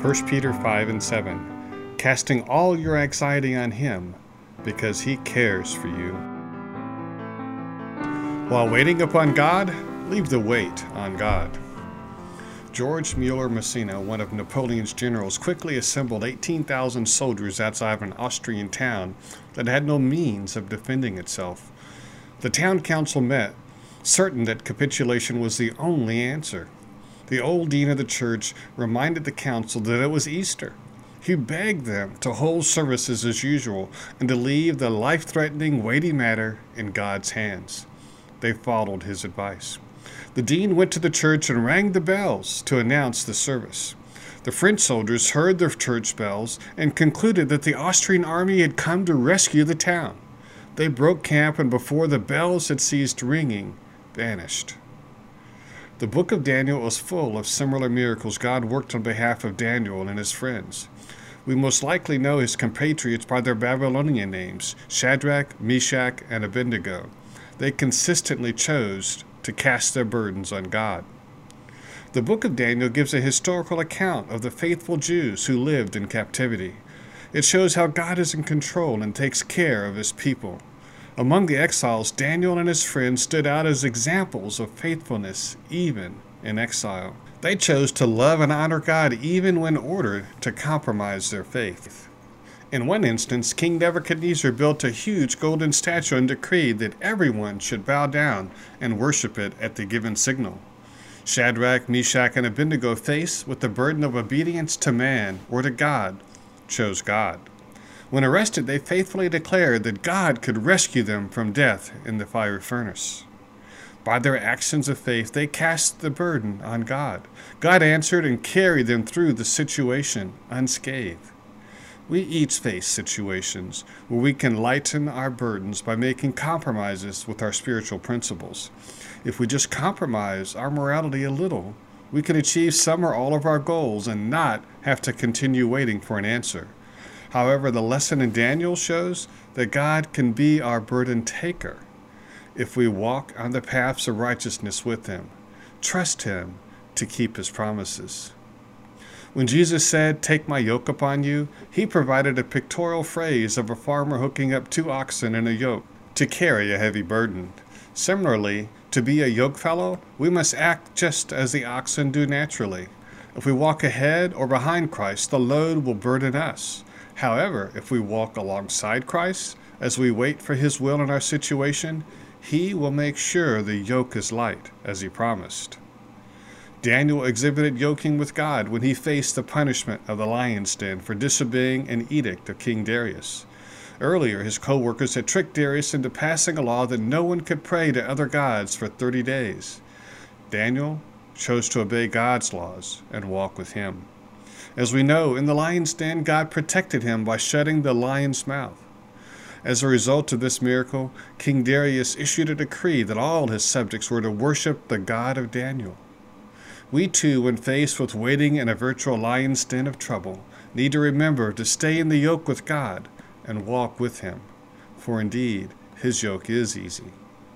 1 Peter 5 and 7, casting all your anxiety on Him, because He cares for you. While waiting upon God, leave the weight on God. George Mueller Massena, one of Napoleon's generals, quickly assembled 18,000 soldiers outside of an Austrian town that had no means of defending itself. The town council met, certain that capitulation was the only answer. The old dean of the church reminded the council that it was Easter. He begged them to hold services as usual and to leave the life-threatening, weighty matter in God's hands. They followed his advice. The dean went to the church and rang the bells to announce the service. The French soldiers heard the church bells and concluded that the Austrian army had come to rescue the town. They broke camp and before the bells had ceased ringing, vanished. The book of Daniel is full of similar miracles God worked on behalf of Daniel and his friends. We most likely know his compatriots by their Babylonian names, Shadrach, Meshach, and Abednego. They consistently chose to cast their burdens on God. The book of Daniel gives a historical account of the faithful Jews who lived in captivity. It shows how God is in control and takes care of his people. Among the exiles, Daniel and his friends stood out as examples of faithfulness even in exile. They chose to love and honor God even when ordered to compromise their faith. In one instance, King Nebuchadnezzar built a huge golden statue and decreed that everyone should bow down and worship it at the given signal. Shadrach, Meshach, and Abednego, faced with the burden of obedience to man or to God, chose God. When arrested, they faithfully declared that God could rescue them from death in the fiery furnace. By their actions of faith, they cast the burden on God. God answered and carried them through the situation unscathed. We each face situations where we can lighten our burdens by making compromises with our spiritual principles. If we just compromise our morality a little, we can achieve some or all of our goals and not have to continue waiting for an answer. However, the lesson in Daniel shows that God can be our burden taker if we walk on the paths of righteousness with him, trust him to keep his promises. When Jesus said, "Take my yoke upon you," he provided a pictorial phrase of a farmer hooking up two oxen in a yoke to carry a heavy burden. Similarly, to be a yoke fellow, we must act just as the oxen do naturally. If we walk ahead or behind Christ, the load will burden us. However, if we walk alongside Christ, as we wait for his will in our situation, he will make sure the yoke is light, as he promised. Daniel exhibited yoking with God when he faced the punishment of the lion's den for disobeying an edict of King Darius. Earlier, his co-workers had tricked Darius into passing a law that no one could pray to other gods for 30 days. Daniel chose to obey God's laws and walk with him. As we know, in the lion's den, God protected him by shutting the lion's mouth. As a result of this miracle, King Darius issued a decree that all his subjects were to worship the God of Daniel. We too, when faced with waiting in a virtual lion's den of trouble, need to remember to stay in the yoke with God and walk with him, for indeed, his yoke is easy.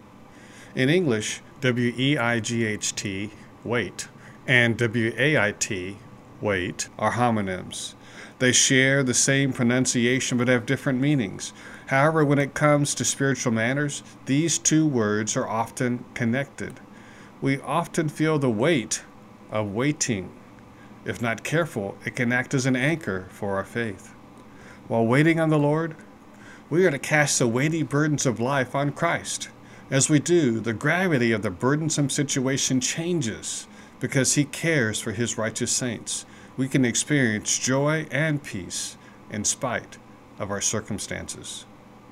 In English, W-E-I-G-H-T, wait, and W-A-I-T, wait, are homonyms. They share the same pronunciation but have different meanings. However, when it comes to spiritual matters, these two words are often connected. We often feel the weight of waiting. If not careful, it can act as an anchor for our faith. While waiting on the Lord, we are to cast the weighty burdens of life on Christ. As we do, the gravity of the burdensome situation changes because he cares for his righteous saints. We can experience joy and peace in spite of our circumstances.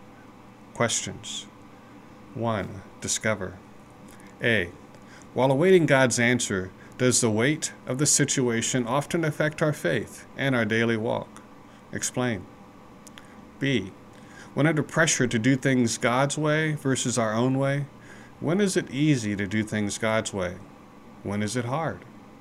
Questions. 1. Discover. A. While awaiting God's answer, does the weight of the situation often affect our faith and our daily walk? Explain. B. When under pressure to do things God's way versus our own way, when is it easy to do things God's way? When is it hard?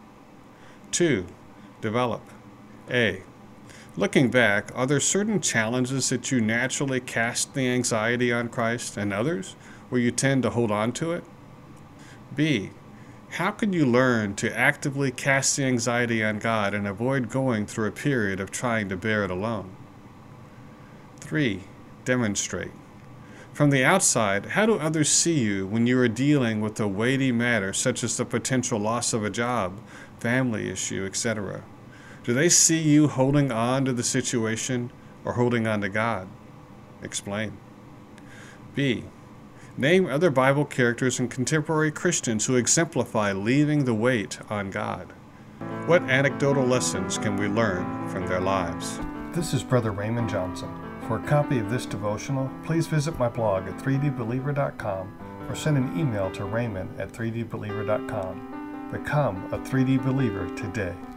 2. Develop. A. Looking back, are there certain challenges that you naturally cast the anxiety on Christ and others where you tend to hold on to it? B. How can you learn to actively cast the anxiety on God and avoid going through a period of trying to bear it alone? 3. Demonstrate. From the outside, how do others see you when you are dealing with a weighty matter such as the potential loss of a job, family issue, etc.? Do they see you holding on to the situation or holding on to God? Explain. B. Name other Bible characters and contemporary Christians who exemplify leaving the weight on God. What anecdotal lessons can we learn from their lives? This is Brother Raymond Johnson. For a copy of this devotional, please visit my blog at 3dbeliever.com or send an email to raymond@3dbeliever.com. Become a 3D believer today.